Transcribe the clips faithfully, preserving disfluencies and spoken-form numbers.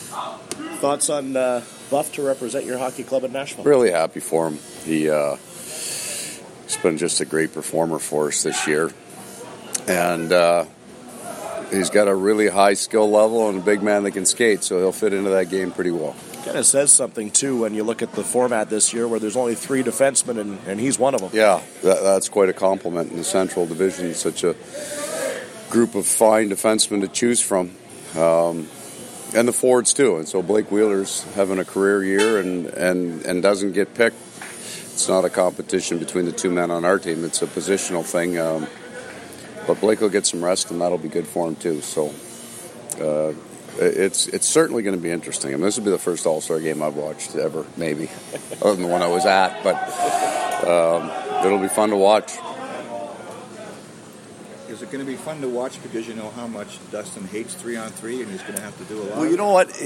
Thoughts on uh, Buff to represent your hockey club in Nashville? Really happy for him. He, uh, he's been just a great performer for us this year. And uh, he's got a really high skill level and a big man that can skate, so he'll fit into that game pretty well. Kind of says something, too, when you look at the format this year where there's only three defensemen and, and he's one of them. Yeah, that, that's quite a compliment in the Central Division. Such a group of fine defensemen to choose from. Um, and the forwards, too. And so Blake Wheeler's having a career year and, and, and doesn't get picked. It's not a competition between the two men on our team. It's a positional thing. Um, but Blake will get some rest, and that'll be good for him, too. So... Uh, It's it's certainly going to be interesting. I mean, this will be the first All-Star game I've watched ever, maybe, other than the one I was at. But um, it'll be fun to watch. Is it going to be fun to watch because you know how much Dustin hates three-on-three and he's going to have to do a lot? Well, you know what?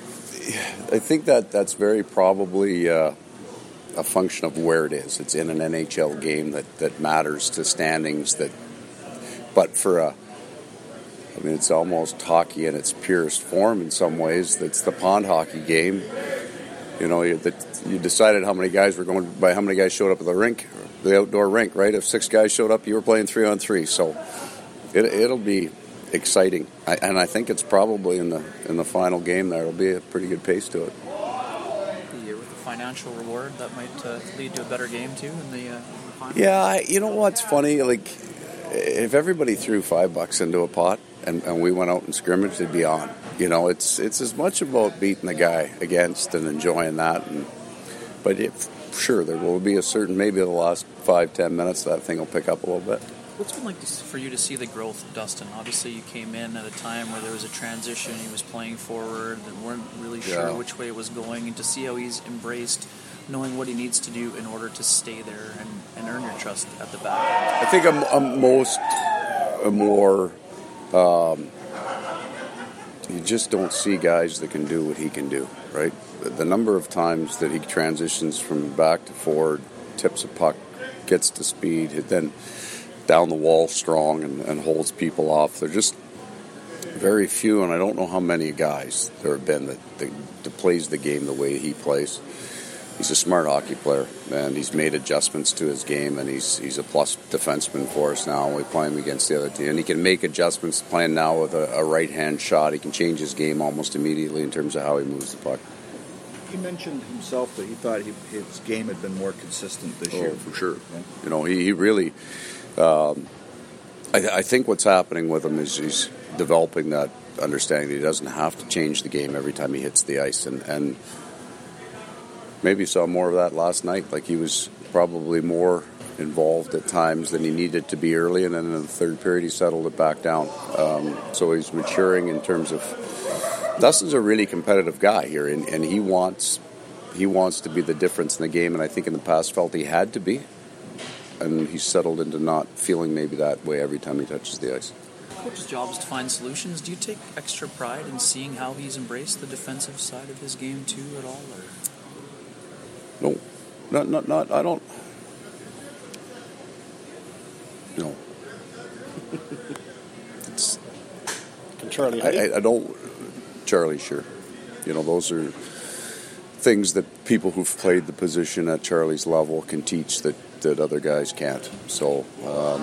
I think that that's very probably uh, a function of where it is. It's in an N H L game that, that matters to standings. That, But for a... I mean, it's almost hockey in its purest form in some ways. It's the pond hockey game. You know, you, the, you decided how many guys were going by how many guys showed up at the rink, the outdoor rink, right? If six guys showed up, you were playing three on three. So it, it'll be exciting, I, and I think it's probably in the in the final game there. It'll be a pretty good pace to it. The, with the financial reward, that might uh, lead to a better game too in the, uh, in the final. Yeah, I, you know what's funny? Like, if everybody threw five bucks into a pot. And, and we went out and scrimmaged, it'd be on. You know, it's it's as much about beating the guy against and enjoying that. And but it, sure, there will be a certain, maybe the last five, ten minutes, that thing will pick up a little bit. What's it been like for you to see the growth of Dustin? Obviously, you came in at a time where there was a transition. He was playing forward and weren't really sure yeah. which way it was going. And to see how he's embraced knowing what he needs to do in order to stay there and, and earn your trust at the back. I think I'm, I'm most, I'm more... Um, you just don't see guys that can do what he can do, right? The, the number of times that he transitions from back to forward, tips a puck, gets to speed, then down the wall strong and, and holds people off. They're just very few, and I don't know how many guys there have been that, that, that plays the game the way he plays. He's a smart hockey player, and he's made adjustments to his game, and he's he's a plus defenseman for us now. We play him against the other team, and he can make adjustments playing now with a, a right-hand shot. He can change his game almost immediately in terms of how he moves the puck. He mentioned himself that he thought he, his game had been more consistent this oh, year. for sure. Yeah. You know, he, he really... Um, I, I think what's happening with him is he's developing that understanding that he doesn't have to change the game every time he hits the ice, and... and maybe saw more of that last night. Like, he was probably more involved at times than he needed to be early, and then in the third period he settled it back down. Um, so he's maturing in terms of... Dustin's a really competitive guy here, and, and he wants he wants to be the difference in the game, and I think in the past felt he had to be, and he's settled into not feeling maybe that way every time he touches the ice. Coach's job is to find solutions. Do you take extra pride in seeing how he's embraced the defensive side of his game too at all? Or? No, not, not, not, I don't, no. It's, Can Charlie I, I, I don't, Charlie, sure. You know, those are things that people who've played the position at Charlie's level can teach that, that other guys can't. So, um,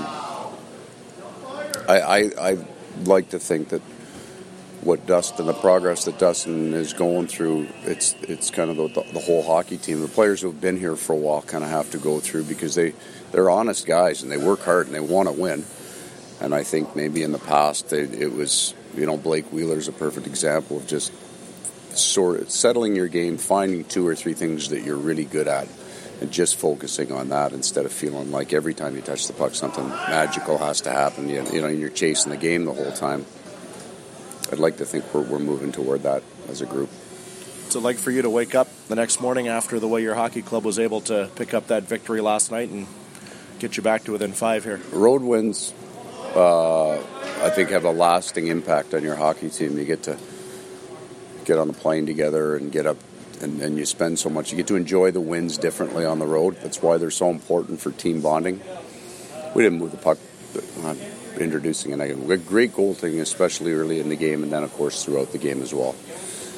I, I, I like to think that what Dustin, the progress that Dustin is going through, it's it's kind of the, the whole hockey team. The players who have been here for a while kind of have to go through because they, they're honest guys and they work hard and they want to win. And I think maybe in the past they, it was, you know, Blake Wheeler's a perfect example of just sort of settling your game, finding two or three things that you're really good at and just focusing on that instead of feeling like every time you touch the puck something magical has to happen. You, you know, you're chasing the game the whole time. I'd like to think we're, we're moving toward that as a group. What's it like for you to wake up the next morning after the way your hockey club was able to pick up that victory last night and get you back to within five here? Road wins, uh, I think, have a lasting impact on your hockey team. You get to get on the plane together and get up, and, and you spend so much. You get to enjoy the wins differently on the road. That's why they're so important for team bonding. We didn't move the puck. Not introducing it. A great goaltending, especially early in the game, and then, of course, throughout the game as well.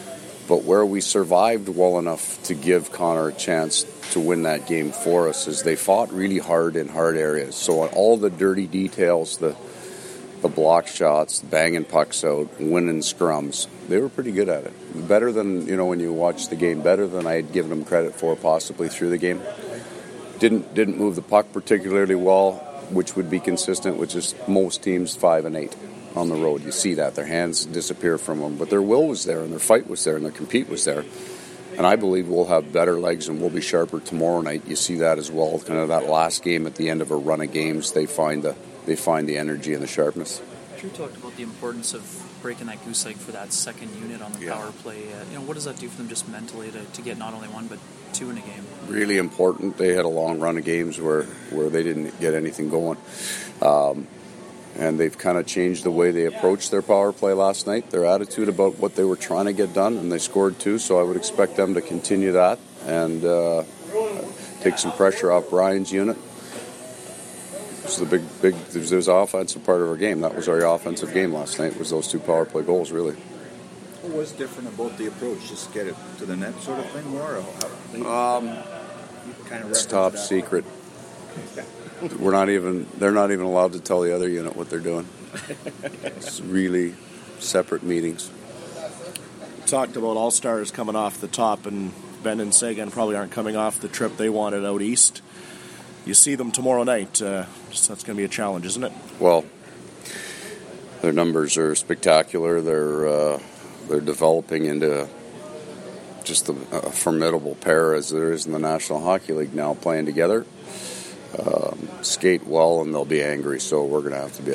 But where we survived well enough to give Connor a chance to win that game for us is they fought really hard in hard areas. So on all the dirty details, the the block shots, banging pucks out, winning scrums, they were pretty good at it. Better than, you know, when you watch the game, better than I had given them credit for possibly through the game. Didn't didn't move the puck particularly well, which would be consistent with just most teams five and eight on the road. You see that. Their hands disappear from them. But their will was there, and their fight was there, and their compete was there. And I believe we'll have better legs and we'll be sharper tomorrow night. You see that as well. Kind of that last game at the end of a run of games, they find the they find the energy and the sharpness. Drew talked about the importance of breaking that goose egg for that second unit on the Yeah. power play. Uh, you know, what does that do for them just mentally to, to get not only one but two in a game? Really important. They had a long run of games where, where they didn't get anything going. Um, and they've kind of changed the way they approached their power play last night, their attitude about what they were trying to get done, and they scored two, so I would expect them to continue that and uh, take some pressure off Brian's unit. This is the big, big, there's, there's the offensive part of our game. That was our offensive game last night, was those two power play goals, really. What was different about the approach? Just get it to the net sort of thing more? Or how, Um, kind of it's top secret. We're not even, they're not even allowed to tell the other unit what they're doing. It's really separate meetings. Talked about all-stars coming off the top, and Ben and Sagan probably aren't coming off the trip they wanted out east. You see them tomorrow night. Uh, so that's going to be a challenge, isn't it? Well, their numbers are spectacular. They're uh, they're developing into just a, a formidable pair as there is in the National Hockey League now, playing together. Um, skate well, and they'll be angry, so we're going to have to be